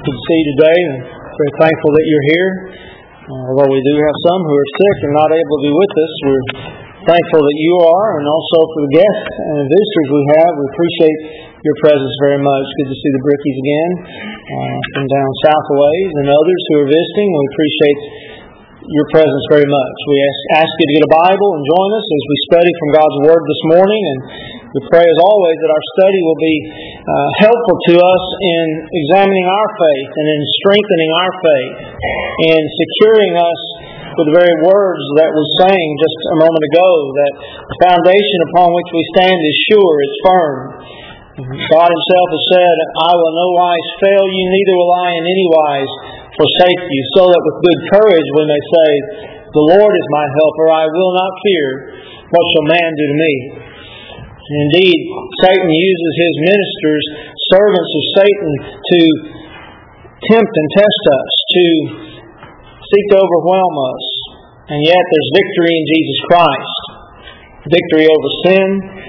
Good to see you today, and very thankful that you're here. Although we do have some who are sick and not able to be with us, we're thankful that you are, and also for the guests and visitors we have. We appreciate your presence very much. Good to see the Brickies again from down south a ways, and others who are visiting. We appreciate your presence very much. We ask you to get a Bible and join us as we study from God's Word this morning, and we pray as always that our study will be helpful to us in examining our faith and in strengthening our faith and securing us with the very words that we sang just a moment ago, that the foundation upon which we stand is sure, it's firm. God Himself has said, I will no wise fail you, neither will I in any wise forsake you, so that with good courage we may say, the Lord is my helper, I will not fear. What shall man do to me? Indeed, Satan uses his ministers, servants of Satan, to tempt and test us, to seek to overwhelm us. And yet there's victory in Jesus Christ. Victory over sin.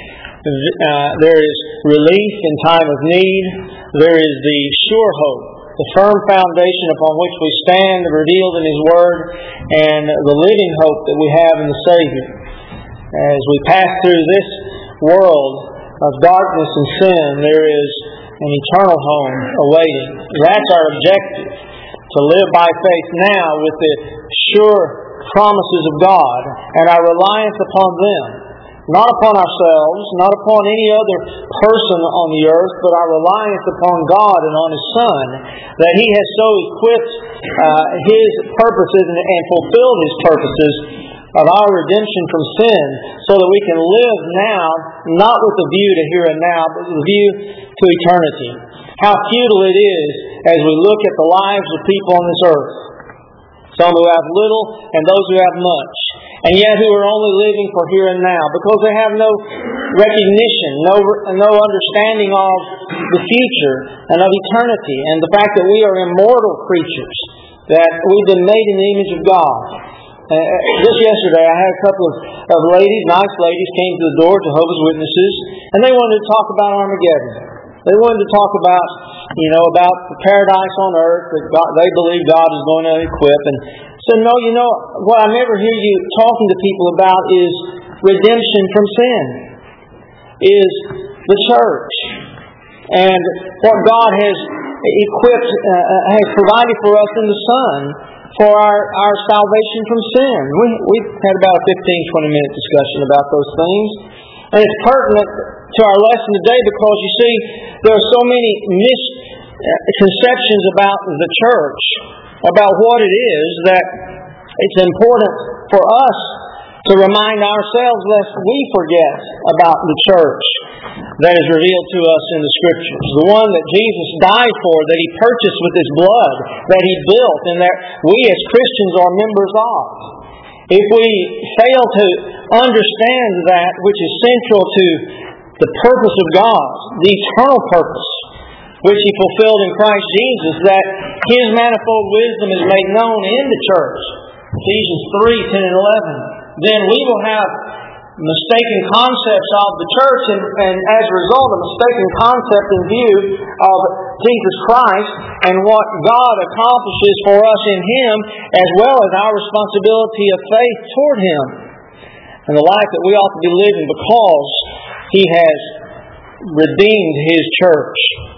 There is relief in time of need. There is the sure hope, the firm foundation upon which we stand, revealed in His Word, and the living hope that we have in the Savior. As we pass through this world of darkness and sin, there is an eternal home awaiting. That's our objective, to live by faith now with the sure promises of God and our reliance upon them. Not upon ourselves, not upon any other person on the earth, but our reliance upon God and on His Son, that He has so equipped His purposes and fulfilled His purposes of our redemption from sin, so that we can live now, not with the view to here and now, but with the view to eternity. How futile it is as we look at the lives of people on this earth. Some who have little and those who have much, and yet who are only living for here and now, because they have no recognition, no understanding of the future and of eternity, and the fact that we are immortal creatures, that we've been made in the image of God. Just yesterday, I had a couple of ladies, nice ladies, came to the door, Jehovah's Witnesses, and they wanted to talk about Armageddon. They wanted to talk about the paradise on earth that they believe God is going to equip. And so, no, what I never hear you talking to people about is redemption from sin, is the church, and what God has equipped, has provided for us in the Son, for our salvation from sin. We had about a 15-20 minute discussion about those things. And it's pertinent to our lesson today because, you see, there are so many misconceptions about the church, about what it is, that it's important for us to remind ourselves lest we forget about the church that is revealed to us in the Scriptures. The one that Jesus died for, that He purchased with His blood, that He built, and that we as Christians are members of. If we fail to understand that which is central to the purpose of God, the eternal purpose, which He fulfilled in Christ Jesus, that His manifold wisdom is made known in the church, Ephesians 3:10 and 11, then we will have mistaken concepts of the church, and as a result, a mistaken concept in view of Jesus Christ and what God accomplishes for us in Him, as well as our responsibility of faith toward Him, and the life that we ought to be living because He has redeemed His church.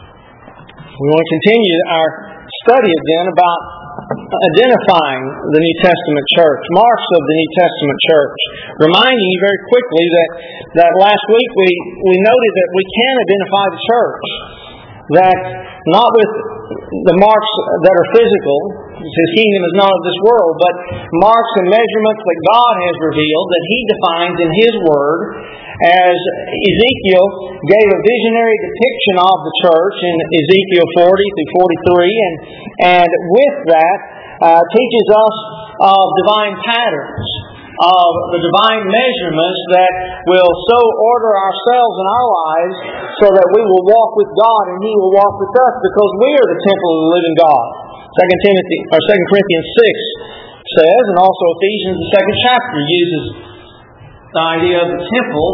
We want to continue our study again about identifying the New Testament church, marks of the New Testament church. Reminding you very quickly that last week we noted that we can identify the church, that not with the marks that are physical, His kingdom is not of this world, but marks and measurements that God has revealed, that He defines in His Word, as Ezekiel gave a visionary depiction of the church in Ezekiel 40 through 43, and with that teaches us of divine patterns, of the divine measurements that will so order ourselves and our lives so that we will walk with God and He will walk with us, because we are the temple of the living God. 2 Corinthians 6 says, and also Ephesians, the 2nd chapter, uses the idea of the temple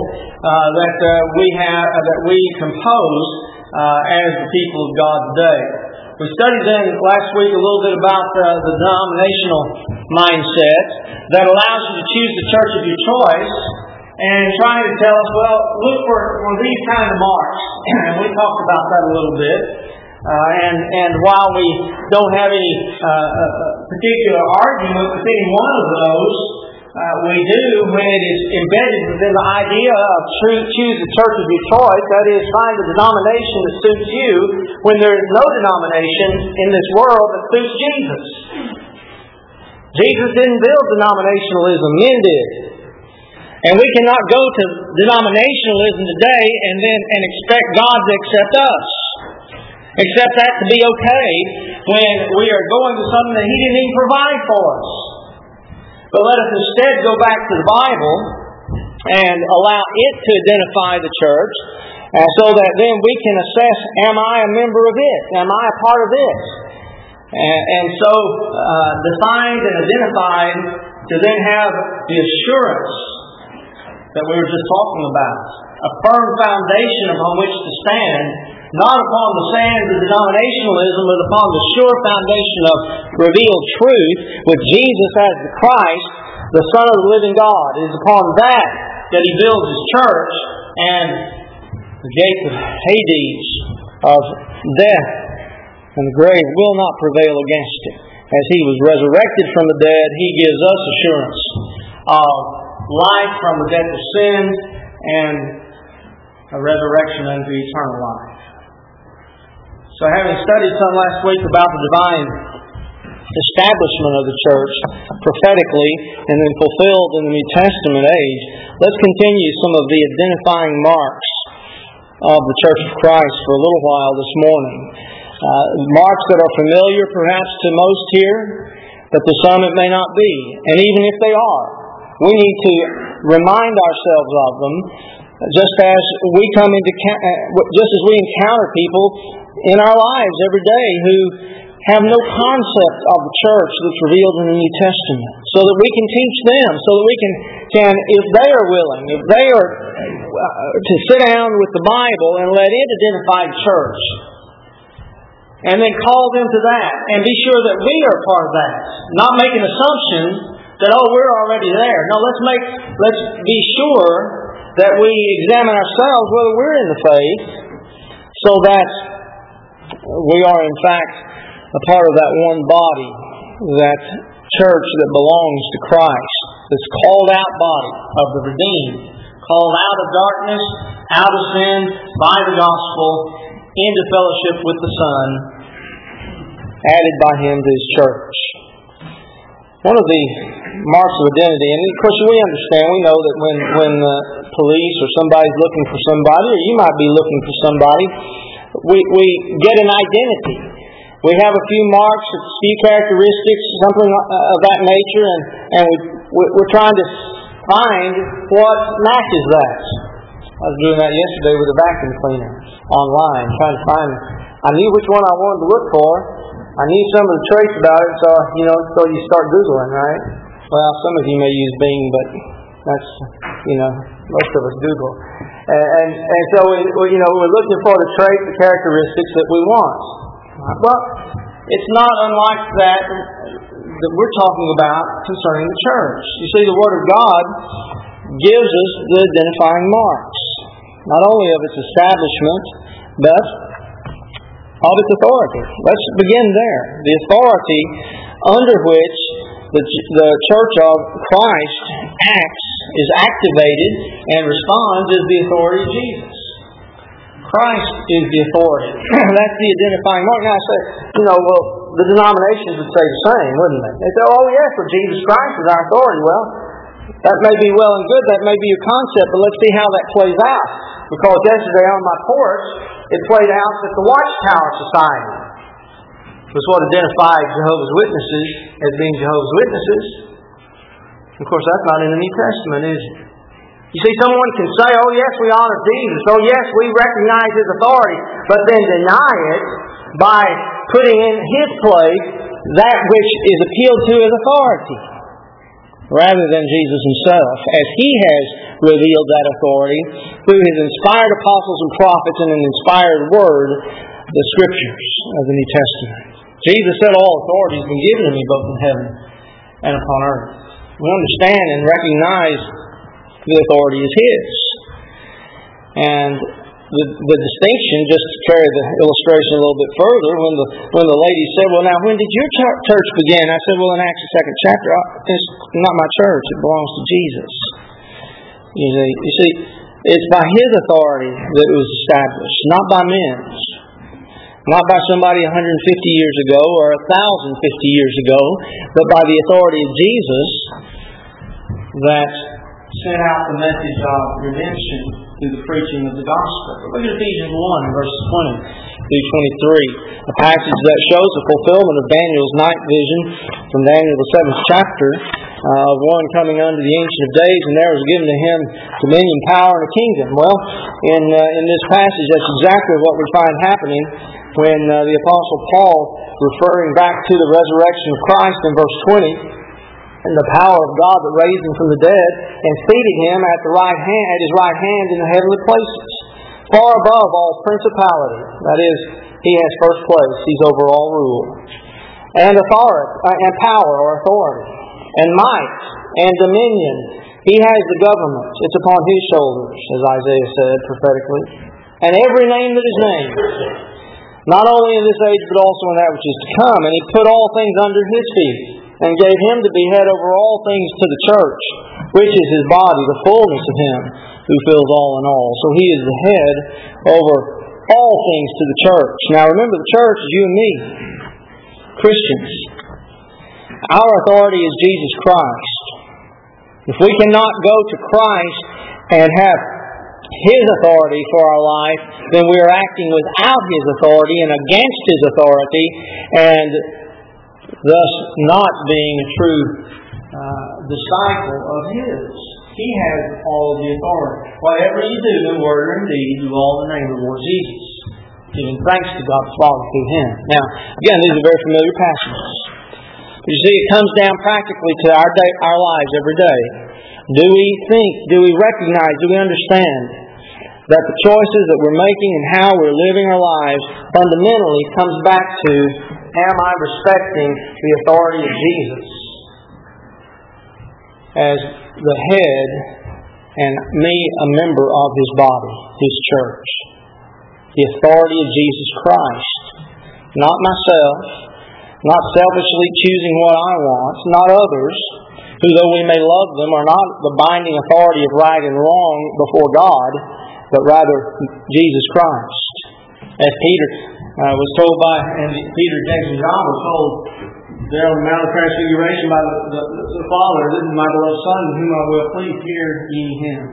that we compose as the people of God today. We studied then last week a little bit about the denominational mindset that allows you to choose the church of your choice, and trying to tell us, well, look for these kind of marks. And we talked about that a little bit. And while we don't have any particular argument with any one of those, we do when it is embedded within the idea of choose the church of your choice, that is, find a denomination that suits you, when there is no denomination in this world that suits Jesus. Jesus didn't build denominationalism, men did. And we cannot go to denominationalism today and expect God to accept us. Accept that to be okay when we are going to something that He didn't even provide for us. But let us instead go back to the Bible and allow it to identify the church, so that then we can assess, am I a member of it? Am I a part of it? And so defined and identified to then have the assurance that we were just talking about. A firm foundation upon which to stand, not upon the sands of denominationalism, but upon the sure foundation of revealed truth, with Jesus as the Christ, the Son of the living God. It is upon that He builds His church, and the gates of Hades, of death and the grave, will not prevail against it. As He was resurrected from the dead, He gives us assurance of life from the death of sin and a resurrection unto eternal life. So having studied some last week about the divine establishment of the church prophetically and then fulfilled in the New Testament age, let's continue some of the identifying marks of the Church of Christ for a little while this morning. Marks that are familiar perhaps to most here, but to some it may not be. And even if they are, we need to remind ourselves of them, just as we encounter people in our lives every day who have no concept of the church that's revealed in the New Testament, so that we can teach them, so that we can if they are willing, if they are to sit down with the Bible and let it identify the church, and then call them to that, and be sure that we are part of that, not make an assumption that, we're already there. No, let's be sure that we examine ourselves whether we're in the faith, so that we are in fact a part of that one body, that church that belongs to Christ, this called out body of the redeemed, called out of darkness, out of sin, by the gospel, into fellowship with the Son, added by Him to His church. One of the marks of identity, and of course we understand, we know that when the police or somebody's looking for somebody, or you might be looking for somebody, we get an identity. We have a few marks, a few characteristics, something of that nature, and we're trying to find what matches that. I was doing that yesterday with a vacuum cleaner online, trying to find. I knew which one I wanted to look for. I knew some of the traits about it, so you start Googling, right? Well, some of you may use Bing, but that's, most of us Google. And so we're looking for the traits, the characteristics that we want. Well, it's not unlike that we're talking about concerning the church. You see, the Word of God gives us the identifying marks, not only of its establishment, but of its authority. Let's begin there. The authority under which the Church of Christ acts, is activated, and responds is the authority of Jesus. Christ is the authority. That's the identifying mark. Now I say, the denominations would say the same, wouldn't they? They say, yes, Jesus Christ is our authority. Well, that may be well and good. That may be your concept, but let's see how that plays out. Because yesterday on my porch, it played out that the Watchtower Society was what identified Jehovah's Witnesses as being Jehovah's Witnesses. Of course, that's not in the New Testament, is it? You see, someone can say, yes, we honor Jesus. Yes, we recognize His authority, but then deny it by putting in His place that which is appealed to as authority, rather than Jesus Himself, as He has revealed that authority through His inspired apostles and prophets in an inspired Word the Scriptures of the New Testament. Jesus said, all authority has been given to me both in heaven and upon earth. We understand and recognize the authority is His. And the distinction, just to carry the illustration a little bit further, when the lady said, well, now, when did your church begin? I said, well, in Acts the 2nd chapter, it's not my church. It belongs to Jesus. You see, it's by His authority that it was established, not by men's. Not by somebody 150 years ago or 1,050 years ago, but by the authority of Jesus that sent out the message of redemption through the preaching of the gospel. Look at Ephesians 1, verses 20 through 23. A passage that shows the fulfillment of Daniel's night vision from Daniel the 7th chapter of one coming unto the Ancient of Days, and there was given to him dominion, power, and a kingdom. Well, in this passage, that's exactly what we find happening when the Apostle Paul, referring back to the resurrection of Christ in verse 20, and the power of God that raised Him from the dead, and seated Him at His right hand in the heavenly places, far above all principality. That is, He has first place. He's over all rule. And authority, and power or authority, and might, and dominion. He has the government. It's upon His shoulders, as Isaiah said prophetically. And every name that is named, not only in this age, but also in that which is to come. And He put all things under His feet, and gave Him to be head over all things to the church, which is His body, the fullness of Him who fills all in all. So He is the head over all things to the church. Now remember, the church is you and me, Christians. Our authority is Jesus Christ. If we cannot go to Christ and have His authority for our life, then we are acting without His authority and against His authority, and thus not being a true disciple of His. He has all of the authority. Whatever you do in word or in deed, do all in the name of the Lord Jesus, giving thanks to God the Father through Him. Now, again, these are very familiar passages. But you see, it comes down practically to our lives every day. Do we think, do we recognize, do we understand that the choices that we're making and how we're living our lives fundamentally comes back to, am I respecting the authority of Jesus as the head and me a member of His body, His church? The authority of Jesus Christ. Not myself, not selfishly choosing what I want, not others, who though we may love them are not the binding authority of right and wrong before God, but rather Jesus Christ. As Peter was told by, and Peter, James, and John were told there on the Mount of Transfiguration by the Father, this is my beloved Son, in whom I will please, hear ye Him.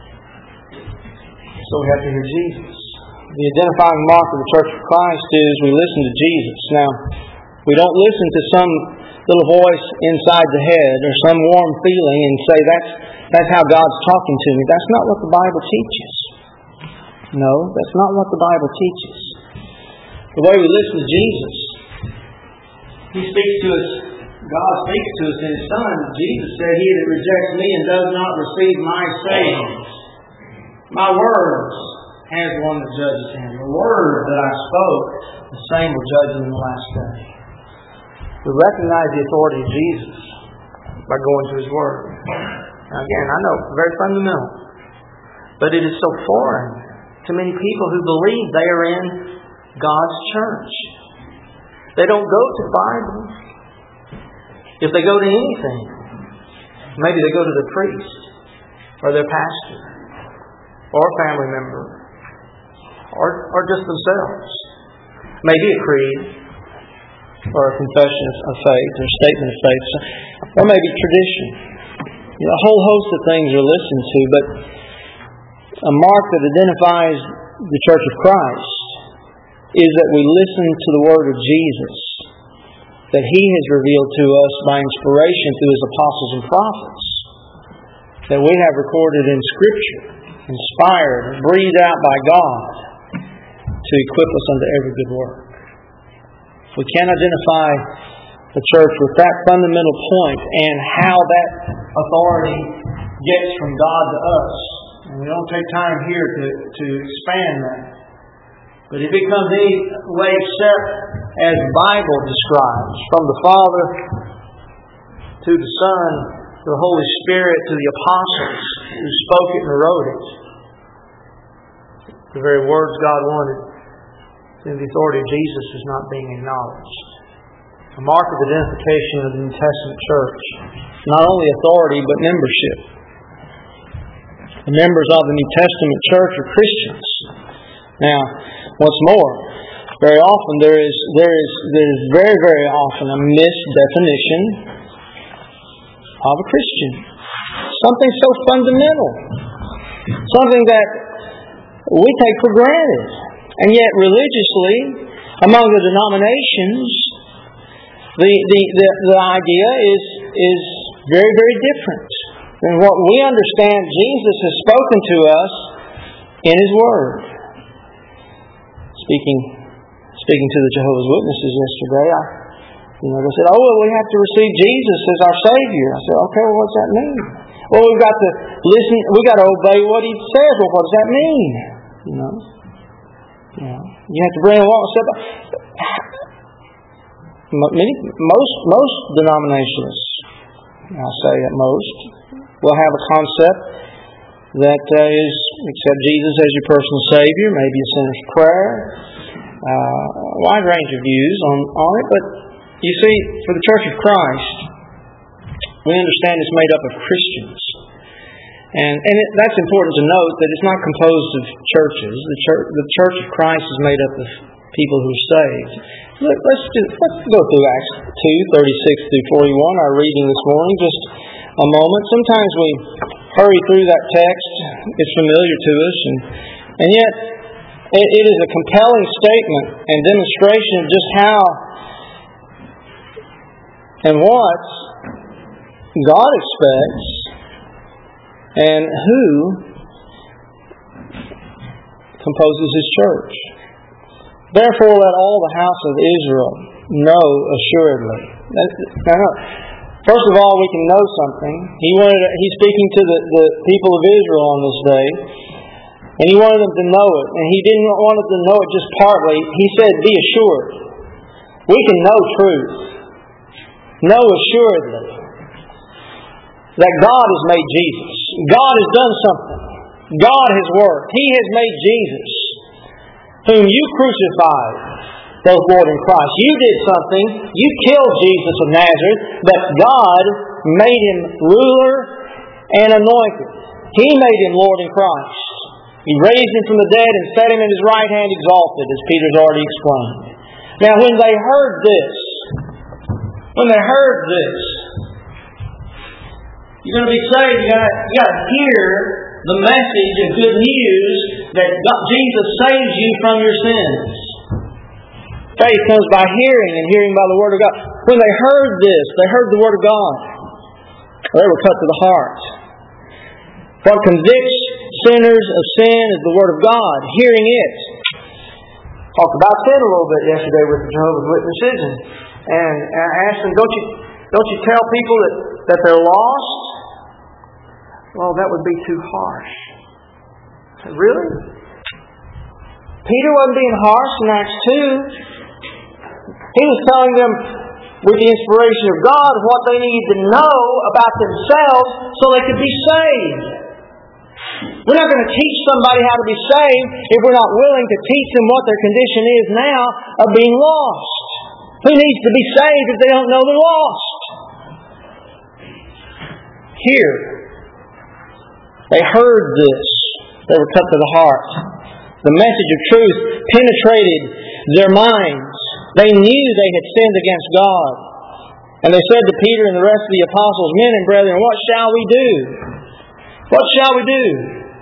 So we have to hear Jesus. The identifying mark of the Church of Christ is we listen to Jesus. Now, we don't listen to some little voice inside the head or some warm feeling and say, that's how God's talking to me. That's not what the Bible teaches. No, that's not what the Bible teaches. The way we listen to Jesus, He speaks to us, God speaks to us in His Son. Jesus said, He that rejects me and does not receive my sayings, my words, has one that judges him. The word that I spoke, the same will judge him in the last day. We recognize the authority of Jesus by going to His Word. Now again, I know, very fundamental. But it is so foreign to many people who believe they are in God's church. They don't go to the Bible. If they go to anything, maybe they go to the priest or their pastor or a family member or just themselves. Maybe a creed or a confession of faith or a statement of faith or maybe tradition. A whole host of things are listened to, but a mark that identifies the Church of Christ is that we listen to the Word of Jesus that He has revealed to us by inspiration through His apostles and prophets, that we have recorded in Scripture, inspired and breathed out by God to equip us unto every good work. If we can't identify the church with that fundamental point and how that authority gets from God to us, and we don't take time here to expand that, But if it comes any way except as the Bible describes, from the Father to the Son, to the Holy Spirit, to the apostles who spoke it and wrote it, the very words God wanted, then the authority of Jesus is not being acknowledged. A mark of identification of the New Testament church, not only authority but membership. The members of the New Testament church are Christians. Now, what's more, very often there is very, very often a misdefinition of a Christian. Something so fundamental. Something that we take for granted. And yet religiously, among the denominations, the idea is very, very different than what we understand Jesus has spoken to us in His Word. Speaking to the Jehovah's Witnesses yesterday, they said, we have to receive Jesus as our Savior. I said, okay, well, what's that mean? Well, we've got to listen, we've got to obey what He says. Well, what does that mean? You have to bring along a step. Most denominations, I say at most, will have a concept that is accept Jesus as your personal Savior, maybe a sinner's prayer, a wide range of views on it. But you see, for the Church of Christ, we understand it's made up of Christians. And that's important to note that it's not composed of churches. The Church of Christ is made up of people who are saved. Let's go through Acts 2:36 through 41, our reading this morning, just a moment. Sometimes we hurry through that text. It's familiar to us, and yet it is a compelling statement and demonstration of just how and what God expects and who composes His church. Therefore, let all the house of Israel know assuredly. First of all, we can know something. He's speaking to the people of Israel on this day, and He wanted them to know it. And He didn't want them to know it just partly. He said, be assured. We can know truth. Know assuredly that God has made Jesus. God has done something. God has worked. He has made Jesus, whom you crucified, both Lord and Christ. You did something. You killed Jesus of Nazareth, but God made Him ruler and anointed. He made Him Lord and Christ. He raised Him from the dead and set Him in His right hand exalted, as Peter's already explained. Now, when they heard this, you're going to be saved. You got to hear the message of good news that Jesus saves you from your sins. Faith comes by hearing, and hearing by the Word of God. When they heard this, they heard the Word of God. They were cut to the heart. What convicts sinners of sin is the Word of God. Hearing it. Talked about sin a little bit yesterday with the Jehovah's Witnesses, and I asked them, don't you tell people that they're lost? Well, that would be too harsh. I said, really? Peter wasn't being harsh in Acts 2. He was telling them with the inspiration of God what they needed to know about themselves so they could be saved. We're not going to teach somebody how to be saved if we're not willing to teach them what their condition is now of being lost. Who needs to be saved if they don't know they're lost? Here, they heard this. They were cut to the heart. The message of truth penetrated their minds. They knew they had sinned against God. And they said to Peter and the rest of the apostles, men and brethren, what shall we do? What shall we do?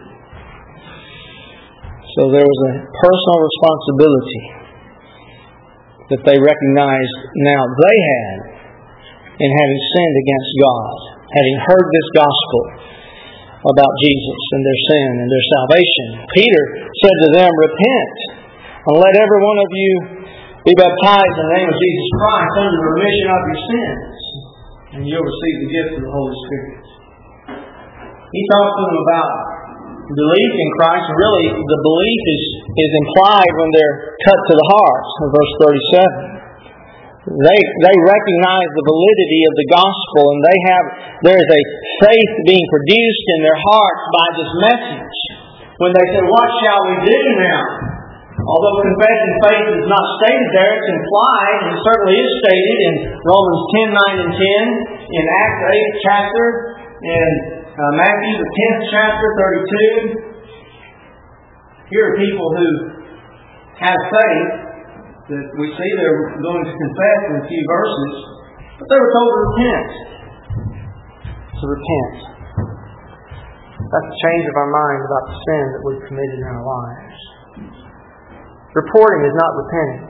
So there was a personal responsibility that they recognized now they had in having sinned against God, having heard this gospel about Jesus and their sin and their salvation. Peter said to them, repent, and let every one of you be baptized in the name of Jesus Christ unto the remission of your sins, and you'll receive the gift of the Holy Spirit. He talked to them about belief in Christ, and really the belief is implied when they're cut to the heart in verse 37. They recognize the validity of the gospel, and there is a faith being produced in their hearts by this message. When they say, "What shall we do now?" Although confessing faith is not stated there, it's implied, and it certainly is stated in Romans 10:9 and 10, in Acts 8th chapter, in Matthew the 10th chapter, 32. Here are people who have faith that we see they're going to confess in a few verses, but they were told to repent. To repent. That's a change of our mind about the sin that we've committed in our lives. Reporting is not repenting.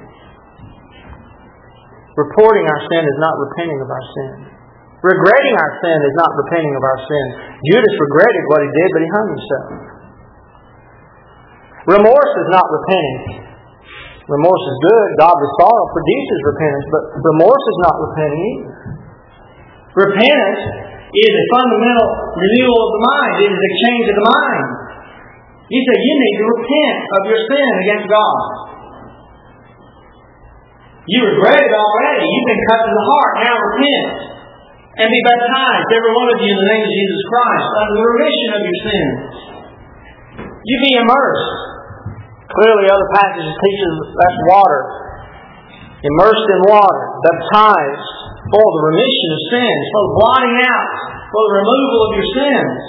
Reporting our sin is not repenting of our sin. Regretting our sin is not repenting of our sin. Judas regretted what he did, but he hung himself. Remorse is not repenting. Remorse is good. Godly sorrow produces repentance, but remorse is not repenting either. Repentance is a fundamental renewal of the mind. It is a change of the mind. You say you need to repent of your sin against God. You regret it already. You've been cut to the heart. Now repent. And be baptized, every one of you, in the name of Jesus Christ, under the remission of your sins. You be immersed. Clearly other passages teach us that's water. Immersed in water. Baptized for the remission of sins. For the blotting out. For the removal of your sins.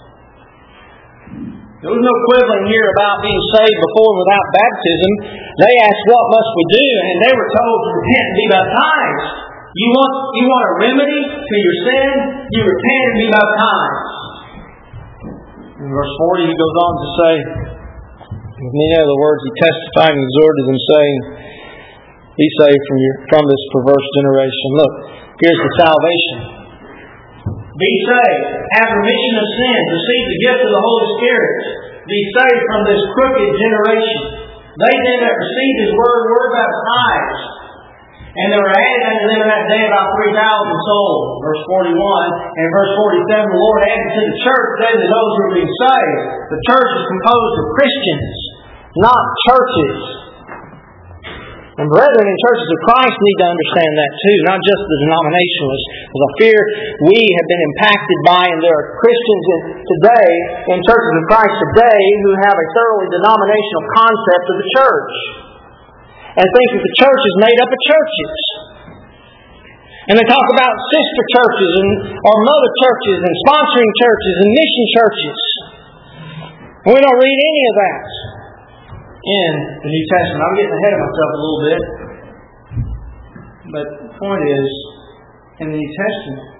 There was no quibbling here about being saved before and without baptism. They asked, "What must we do?" And they were told to repent and be baptized. You want a remedy to your sin? You repent and be baptized. In verse 40 he goes on to say, with many other words, he testified and exhorted them, saying, "Be saved from this perverse generation." Look, here's the salvation. Be saved. Have remission of sins. Receive the gift of the Holy Spirit. Be saved from this crooked generation. They did that received His word, were baptized. And there were added unto them in that day about 3,000 souls. Verse 41. And verse 47, the Lord added to the church daily those who were being saved. The church is composed of Christians, not churches. And brethren in churches of Christ need to understand that too, not just the denominationalists. Because I fear we have been impacted by, and there are Christians today, in churches of Christ today, who have a thoroughly denominational concept of the church. And think that the church is made up of churches. And they talk about sister churches or mother churches and sponsoring churches and mission churches. And we don't read any of that in the New Testament. I'm getting ahead of myself a little bit. But the point is, in the New Testament,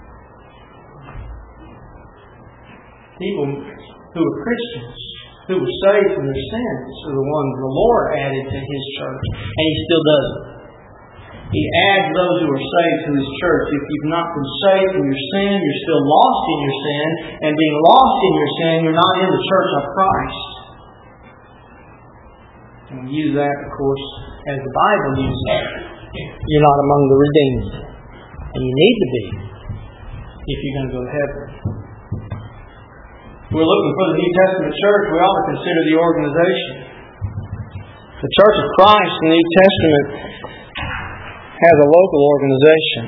people who are Christians, who were saved from their sins, are the ones the Lord added to His church. And He still does it. He adds those who are saved to His church. If you've not been saved from your sin, you're still lost in your sin. And being lost in your sin, you're not in the church of Christ. And we use that, of course, as the Bible uses it. You're not among the redeemed. And you need to be if you're going to go to heaven. If we're looking for the New Testament church, we ought to consider the organization. The Church of Christ in the New Testament has a local organization.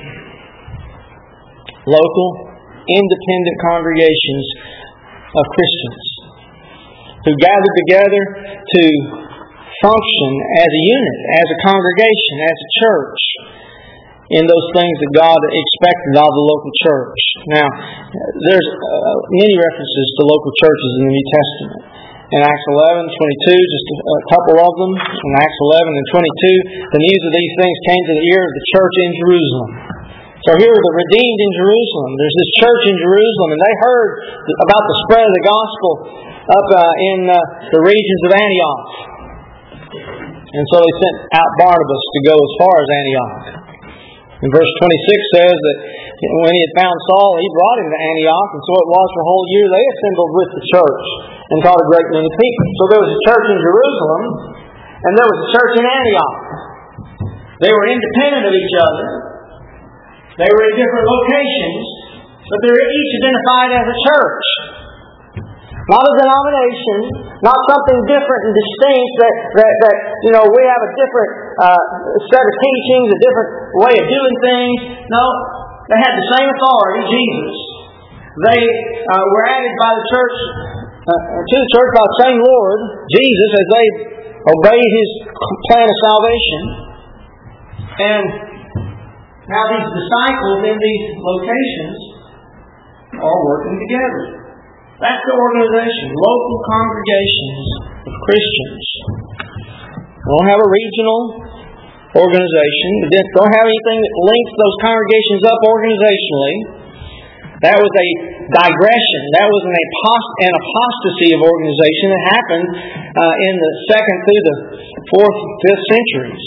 Local, independent congregations of Christians who gather together to function as a unit, as a congregation, as a church, in those things that God expected of the local church. Now, there's many references to local churches in the New Testament. In Acts 11, 22, just a couple of them. In Acts 11 and 22, the news of these things came to the ear of the church in Jerusalem. So here are the redeemed in Jerusalem. There's this church in Jerusalem, and they heard about the spread of the gospel up in the regions of Antioch. And so they sent out Barnabas to go as far as Antioch. And verse 26 says that when he had found Saul, he brought him to Antioch. And so it was for a whole year they assembled with the church and taught a great many people. So there was a church in Jerusalem, and there was a church in Antioch. They were independent of each other. They were in different locations, but they were each identified as a church. Not a denomination, not something different and distinct that we have a different set of teachings, a different way of doing things. No, they had the same authority, Jesus. They were added by the church to the church by the same Lord, Jesus, as they obeyed His plan of salvation. And now these disciples in these locations are working together. That's the organization, local congregations of Christians. They don't have a regional organization. They don't have anything that links those congregations up organizationally. That was a digression. That was an apostasy of organization that happened in the 2nd through the 4th, 5th centuries.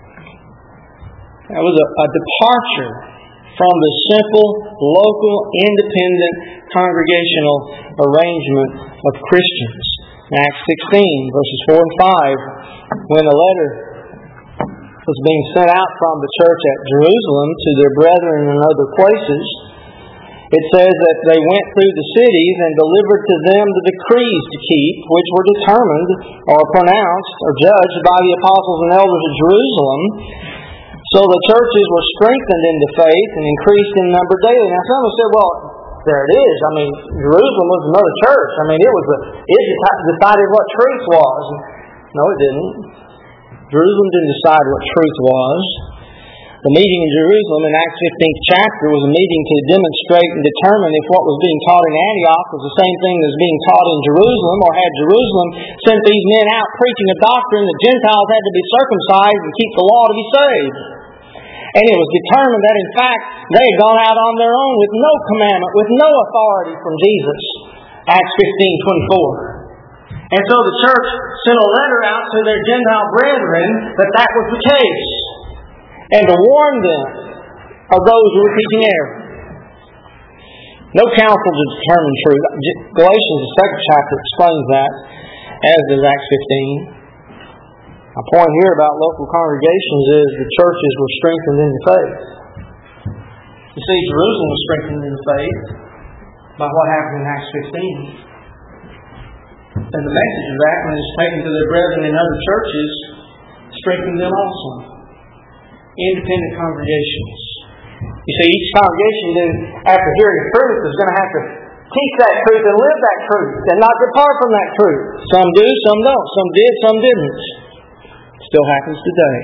That was a departure from the simple, local, independent, congregational arrangement of Christians. In Acts 16, verses 4 and 5, when a letter was being sent out from the church at Jerusalem to their brethren in other places, it says that they went through the cities and delivered to them the decrees to keep, which were determined or pronounced or judged by the apostles and elders of Jerusalem. So the churches were strengthened into faith and increased in number daily. Now some have said, well, there it is. I mean, Jerusalem was another church. I mean, it decided what truth was. No, it didn't. Jerusalem didn't decide what truth was. The meeting in Jerusalem in Acts 15th chapter was a meeting to demonstrate and determine if what was being taught in Antioch was the same thing as being taught in Jerusalem, or had Jerusalem sent these men out preaching a doctrine that Gentiles had to be circumcised and keep the law to be saved. And it was determined that in fact they had gone out on their own with no commandment, with no authority from Jesus. Acts 15:24. And so the church sent a letter out to their Gentile brethren that was the case, and to warn them of those who were teaching error. No counsel to determine truth. Galatians, the 2nd chapter, explains that, as does Acts 15. My point here about local congregations is the churches were strengthened in the faith. You see, Jerusalem was strengthened in the faith by what happened in Acts 15. And the message of that, when it's taken to their brethren in other churches, strengthened them also. Independent congregations. You see, each congregation then, after hearing the truth, is going to have to teach that truth and live that truth and not depart from that truth. Some do, some don't. Some did, some didn't. Still happens today.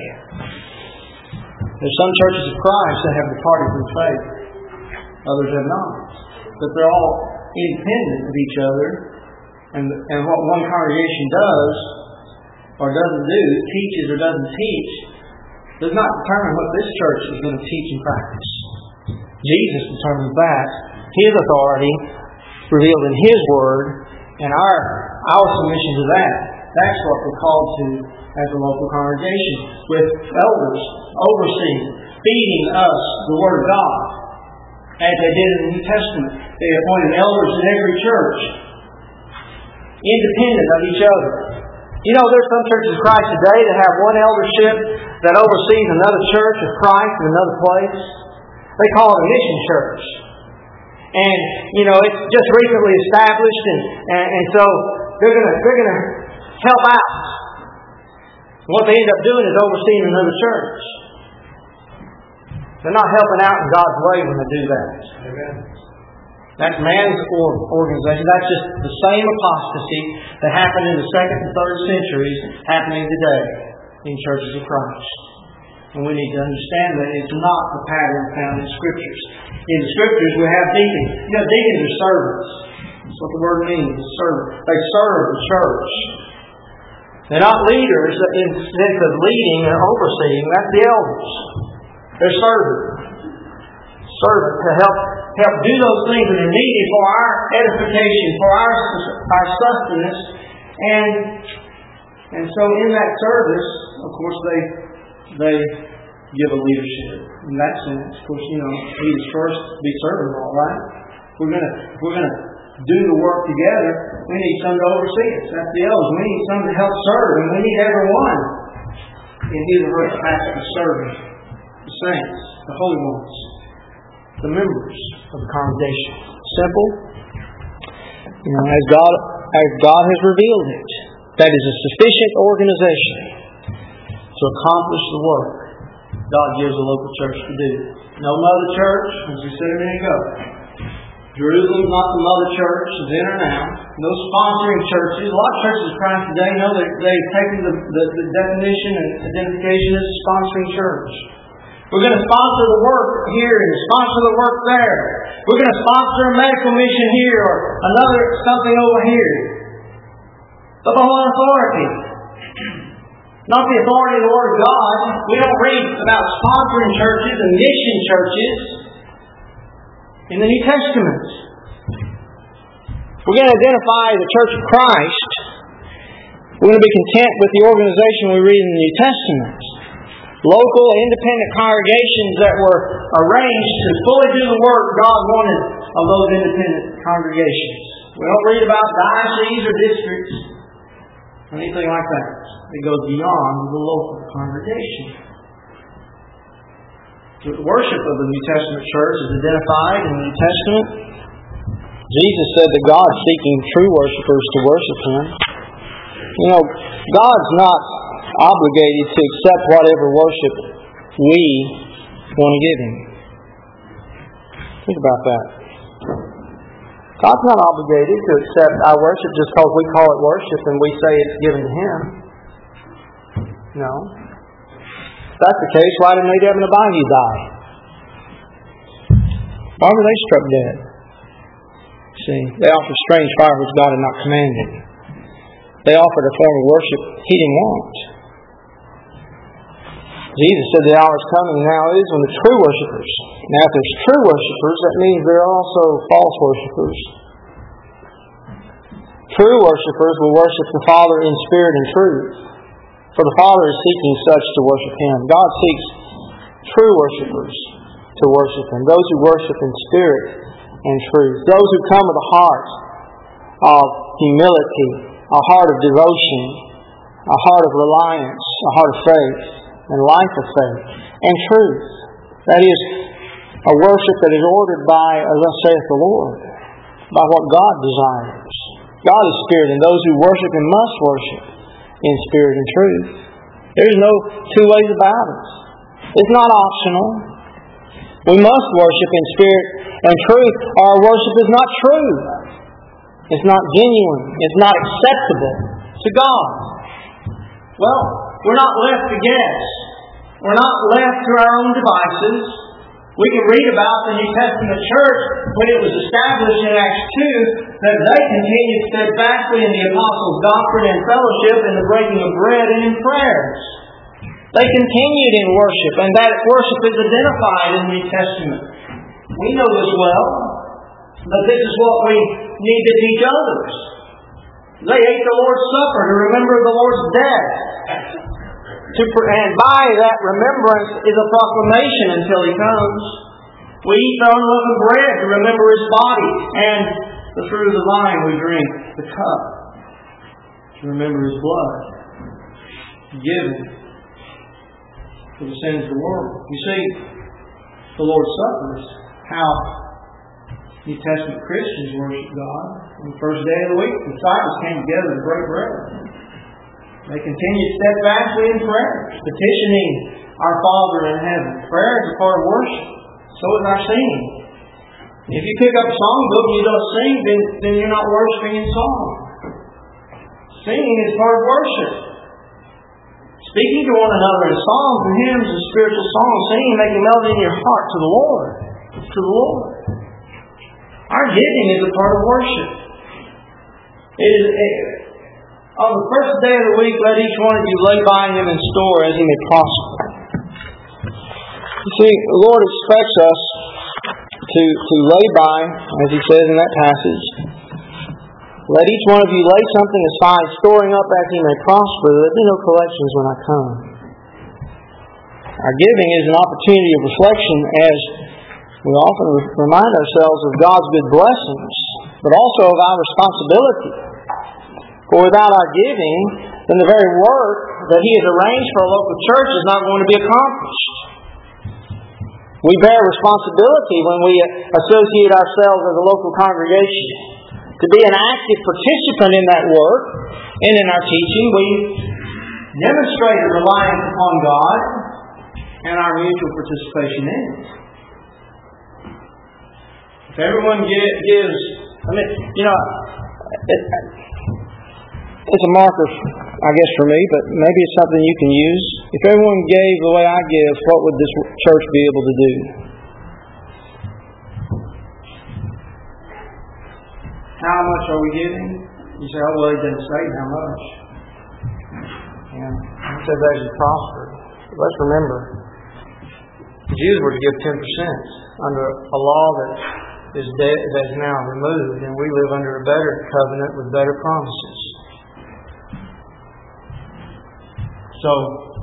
There's some churches of Christ that have departed from faith. Others have not. But they're all independent of each other. And what one congregation does or doesn't do, teaches or doesn't teach, does not determine what this church is going to teach and practice. Jesus determines that. His authority revealed in His Word, and our submission to that. That's what we're called to as a local congregation, with elders overseeing, feeding us the Word of God, as they did in the New Testament. They appointed elders in every church, independent of each other. You know, there's some churches of Christ today that have one eldership that oversees another church of Christ in another place. They call it a mission church. And, you know, it's just recently established, and so they're going to help out. What they end up doing is overseeing another church. They're not helping out in God's way when they do that. Amen. That's man's organization. That's just the same apostasy that happened in the 2nd and 3rd centuries happening today in churches of Christ. And we need to understand that it's not the pattern found in Scriptures. In the Scriptures we have deacons. You know, deacons are servants. That's what the word means, servant. They serve the church. They're not leaders in the sense of leading and overseeing. That's the elders. They're servants. Servants to help do those things that are needed for our edification, for our sustenance. And so in that service, of course, they give a leadership. In that sense, of course, you know, leaders first be servants, all right? If we're gonna do the work together, we need some to oversee us. That's the elders. We need some to help serve, and we need everyone in his or her capacity to serve the saints, the holy ones, the members of the congregation. Simple. You know, as God as God has revealed it. That is a sufficient organization to accomplish the work God gives a local church to do. No mother church, as we said a minute ago. Jerusalem is not the mother church, it's in or now. No sponsoring churches. A lot of churches of Christ today know that they've taken the definition and identification as a sponsoring church. We're going to sponsor the work here and sponsor the work there. We're going to sponsor a medical mission here or another something over here. But the whole authority. Not the authority of the Word of God. We don't read about sponsoring churches and mission churches in the New Testament. We're going to identify the Church of Christ. We're going to be content with the organization we read in the New Testament. Local, independent congregations that were arranged to fully do the work God wanted of those independent congregations. We don't read about dioceses or districts or anything like that. It goes beyond the local congregation. The worship of the New Testament church is identified in the New Testament. Jesus said that God's seeking true worshipers to worship Him. You know, God's not obligated to accept whatever worship we want to give Him. Think about that. God's not obligated to accept our worship just because we call it worship and we say it's given to Him. No. If that's the case, why did Nadab and Abihu die? Why were they struck dead? See, they offered strange fire which God had not commanded. They offered a form of worship He didn't want. Jesus said the hour is coming now is when the true worshipers. Now if there's true worshipers, that means there are also false worshipers. True worshipers will worship the Father in spirit and truth. For the Father is seeking such to worship Him. God seeks true worshipers to worship Him. Those who worship in spirit and truth. Those who come with a heart of humility, a heart of devotion, a heart of reliance, a heart of faith, and life of faith, and truth. That is, a worship that is ordered by, as thus saith the Lord, by what God desires. God is spirit, and those who worship Him must worship in spirit and truth. There is no two ways about it. It's not optional. We must worship in spirit and truth, or our worship is not true. It's not genuine. It's not acceptable to God. Well, we're not left to guess. We're not left to our own devices. We can read about the New Testament church when it was established in Acts 2 that they continued steadfastly in the apostles' doctrine and fellowship, in the breaking of bread and in prayers. They continued in worship, and that worship is identified in the New Testament. We know this well, but this is what we need to teach others. They ate the Lord's Supper to remember the Lord's death. And by that remembrance is a proclamation until He comes. We eat the unleavened bread to remember His body, and the fruit of the vine we drink the cup to remember His blood given for the sins of the world. You see, the Lord's Supper is how New Testament Christians worship God. On the first day of the week, the disciples came together to break bread. They continued steadfastly in prayer, petitioning our Father in heaven. Prayer is a part of worship. So is our singing. If you pick up a songbook and you don't sing, then you're not worshiping in song. Singing is part of worship. Speaking to one another in songs and hymns and spiritual songs, singing, making melody in your heart to the Lord. To the Lord. Our giving is a part of worship. It is on the first day of the week, let each one of you lay by him in store as he may prosper. You see, the Lord expects us to lay by, as He says in that passage. Let each one of you lay something aside, storing up as he may prosper, that there be no collections when I come. Our giving is an opportunity of reflection as we often remind ourselves of God's good blessings, but also of our responsibility. For without our giving, then the very work that He has arranged for a local church is not going to be accomplished. We bear responsibility when we associate ourselves as a local congregation. to be an active participant in that work and in our teaching. We demonstrate a reliance upon God and our mutual participation in it. If everyone gives, it's a marker, I guess, for me, but maybe it's something you can use. If everyone gave the way I give, what would this church be able to do? How much are we giving? You say, oh, well, he didn't say how much. Yeah, he said as you prosper. Let's remember, the Jews were to give 10% under a law that is now removed, and we live under a better covenant with better promises. So,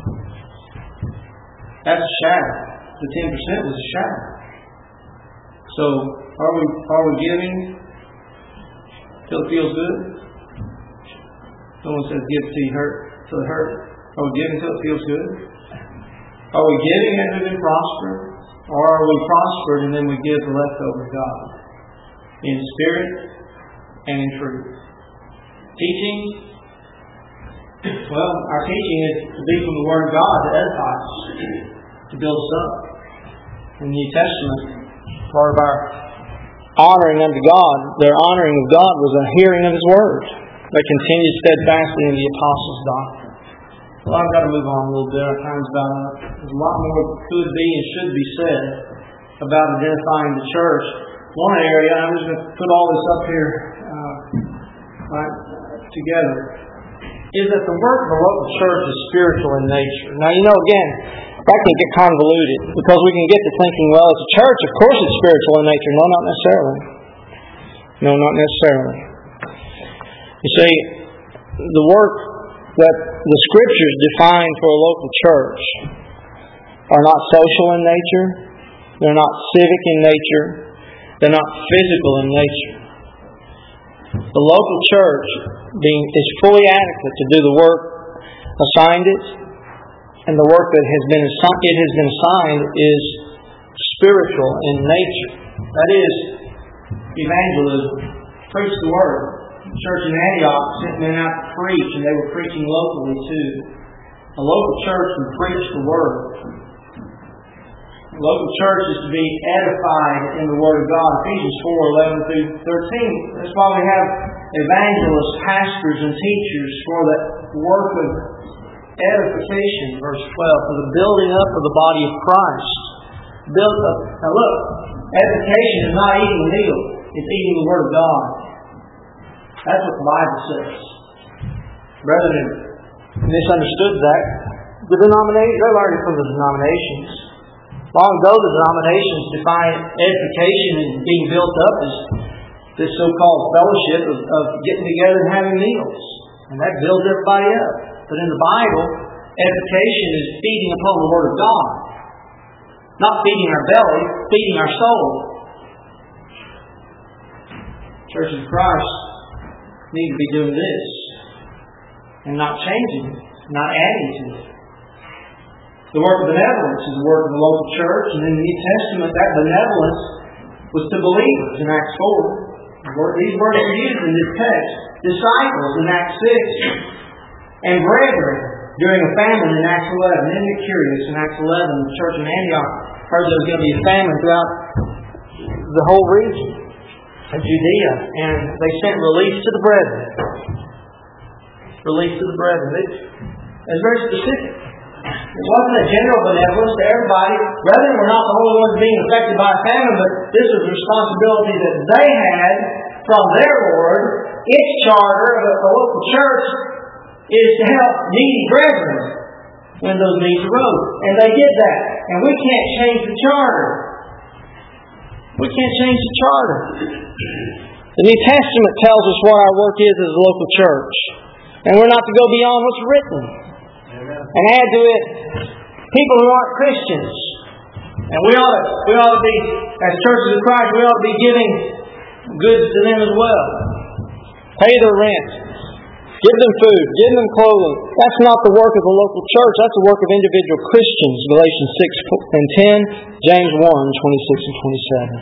that's a shadow. The 10% was a shadow. So, are we giving till it feels good? Someone says give till you hurt, till it hurts. Are we giving till it feels good? Are we giving as we've been prospered? Or are we prospered and then we give the leftover to God? In spirit and in truth. Teaching? Well, our teaching is to be from the Word of God to edify us, to build us up. In the New Testament, part of our honoring unto God, their honoring of God was a hearing of His Word. They continued steadfastly in the Apostles' doctrine. Well, I've got to move on a little bit. Our time's about up. There's a lot more could be and should be said about identifying the church. One area, I'm just going to put all this up here together, is that the work of a local church is spiritual in nature. Now, again, that can get convoluted because we can get to thinking, well, it's a church, of course it's spiritual in nature. No, not necessarily. No, not necessarily. You see, the work that the Scriptures define for a local church are not social in nature, they're not civic in nature, they're not physical in nature. The local church is fully adequate to do the work assigned it, and the work that has been assigned is spiritual in nature. That is evangelism. Preach the Word. The church in Antioch sent men out to preach, and they were preaching locally too. A local church can preach the Word. A local church is to be edified in the Word of God. Ephesians 4:11 through 13. That's why we have evangelists, pastors, and teachers for the work of edification, verse 12, for the building up of the body of Christ. Built up. Now look, edification is not eating a meal. It's eating the Word of God. That's what the Bible says. Brethren misunderstood that. They learned it from the denominations. Long ago, the denominations defined edification and being built up as this so-called fellowship of getting together and having meals. And that builds everybody up. But in the Bible, edification is feeding upon the Word of God. Not feeding our belly, feeding our soul. Church of Christ need to be doing this and not changing it, not adding to it. The work of benevolence is the work of the local church, and in the New Testament, that benevolence was to believers in Acts 4. These words are used in this text. Disciples in Acts 6, and brethren during a famine in Acts 11. Isn't it curious? In Acts 11, the church in Antioch heard there was going to be a famine throughout the whole region of Judea, and they sent relief to the brethren. Relief to the brethren. It's very specific. It wasn't a general benevolence to everybody. Brethren were not the only ones being affected by a famine, but this was a responsibility that they had from their Lord. Its charter of the local church is to help needy brethren when those needs arose. And they did that. And we can't change the charter. We can't change the charter. The New Testament tells us what our work is as a local church. And we're not to go beyond what's written. And add to it people who aren't Christians. And we ought to be, as churches of Christ, we ought to be giving goods to them as well. Pay their rent. Give them food. Give them clothing. That's not the work of the local church. That's the work of individual Christians. Galatians 6 and 10, James 1, 26 and 27.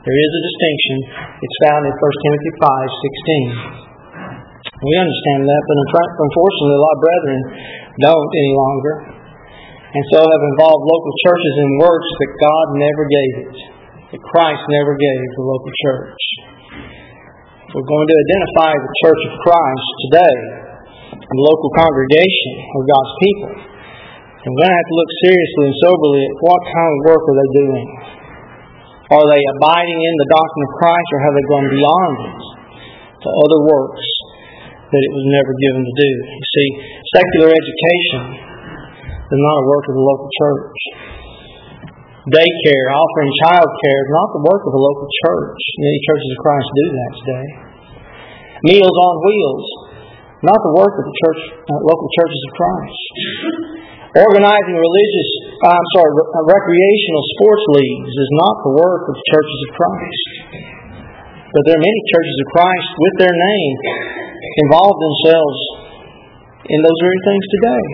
There is a distinction. It's found in 1 Timothy 5:16. We understand that, but unfortunately a lot of brethren don't any longer. And so have involved local churches in works that God never gave it, that Christ never gave the local church. If we're going to identify the Church of Christ today, the local congregation of God's people, and we're going to have to look seriously and soberly at what kind of work are they doing. Are they abiding in the doctrine of Christ, or have they gone beyond it to other works that it was never given to do? You see, secular education is not a work of the local church. Daycare, offering child care is not the work of the local church. Many churches of Christ do that today. Meals on Wheels, not the work of the local churches of Christ. Organizing recreational sports leagues is not the work of the churches of Christ. But there are many churches of Christ with their name involve themselves in those very things today.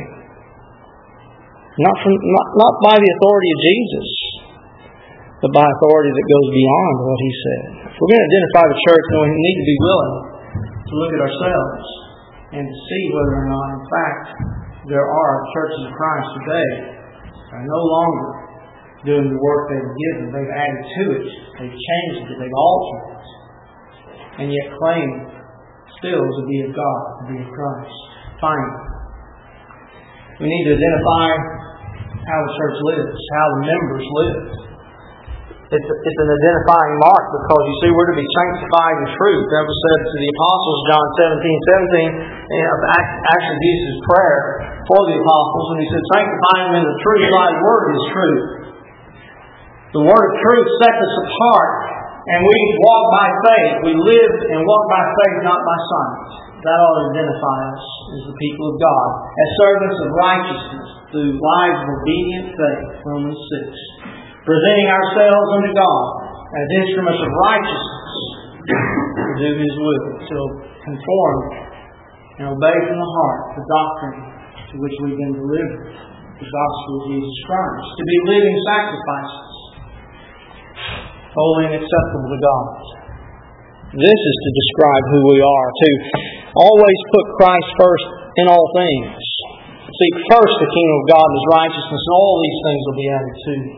Not by the authority of Jesus, but by authority that goes beyond what He said. If we're going to identify the church, then we need to be willing to look at ourselves and to see whether or not, in fact, there are churches of Christ today that are no longer doing the work they were given. They've added to it, they've changed it, they've altered it, and yet claim still to be of God, to be of Christ. Finally, we need to identify how the church lives, how the members live. It's an identifying mark, because you see, we're to be sanctified in truth. That was said to the apostles, John 17:17. Actually, Jesus' prayer for the apostles, and He said, "Sanctify them in the truth. Thy word is truth." The word of truth sets us apart, and we walk by faith. We live and walk by faith, not by sight. That ought to identify us as the people of God, as servants of righteousness through lives of obedient faith. Romans 6. Presenting ourselves unto God as instruments of righteousness to do His will, to conform and obey from the heart the doctrine to which we've been delivered, the gospel of Jesus Christ, to be living sacrifices, holy and acceptable to God. This is to describe who we are, to always put Christ first in all things. Seek first the kingdom of God and His righteousness, and all these things will be added to you.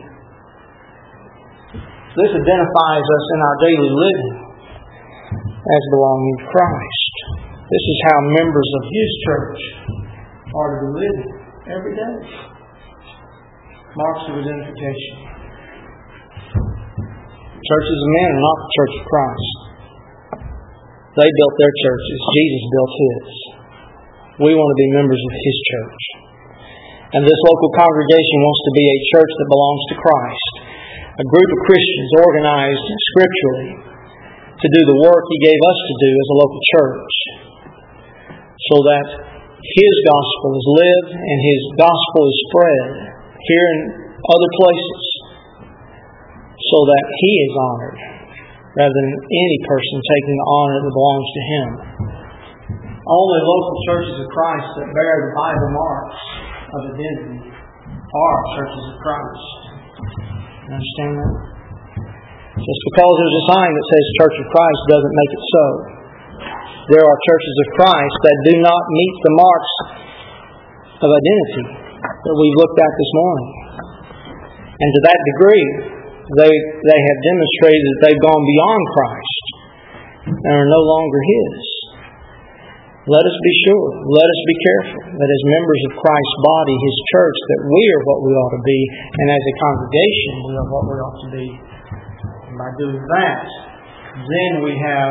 This identifies us in our daily living as belonging to Christ. This is how members of His church are to be living every day. Marks of identification. Churches of men are not the church of Christ. They built their churches. Jesus built His. We want to be members of His church. And this local congregation wants to be a church that belongs to Christ. A group of Christians organized scripturally to do the work He gave us to do as a local church, so that His gospel is lived and His gospel is spread here in other places, so that He is honored rather than any person taking the honor that belongs to Him. Only local churches of Christ that bear the Bible marks of identity are churches of Christ. Understand that? Just because there's a sign that says Church of Christ doesn't make it so. There are churches of Christ that do not meet the marks of identity that we've looked at this morning. And to that degree, they have demonstrated that they've gone beyond Christ and are no longer His. Let us be sure, let us be careful that as members of Christ's body, His church, that we are what we ought to be, and as a congregation, we are what we ought to be. And by doing that, then we have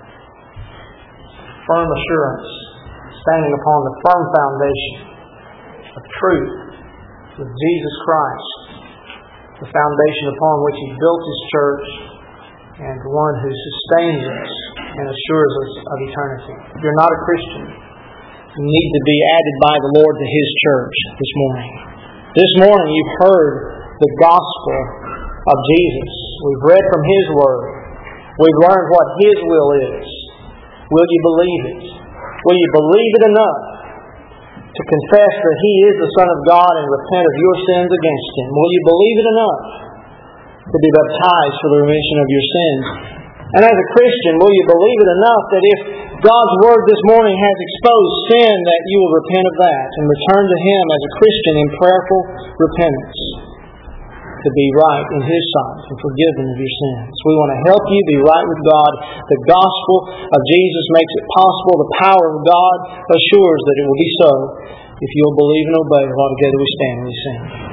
firm assurance, standing upon the firm foundation of truth of Jesus Christ, the foundation upon which He built His church, and the one who sustains us and assures us of eternity. If you're not a Christian, you need to be added by the Lord to His church this morning. This morning you've heard the gospel of Jesus. We've read from His Word. We've learned what His will is. Will you believe it? Will you believe it enough to confess that He is the Son of God and repent of your sins against Him? Will you believe it enough to be baptized for the remission of your sins. And as a Christian, will you believe it enough that if God's Word this morning has exposed sin, that you will repent of that and return to Him as a Christian in prayerful repentance to be right in His sight and forgiven of your sins. We want to help you be right with God. The gospel of Jesus makes it possible. The power of God assures that it will be so if you'll believe and obey. While together we stand and we sing.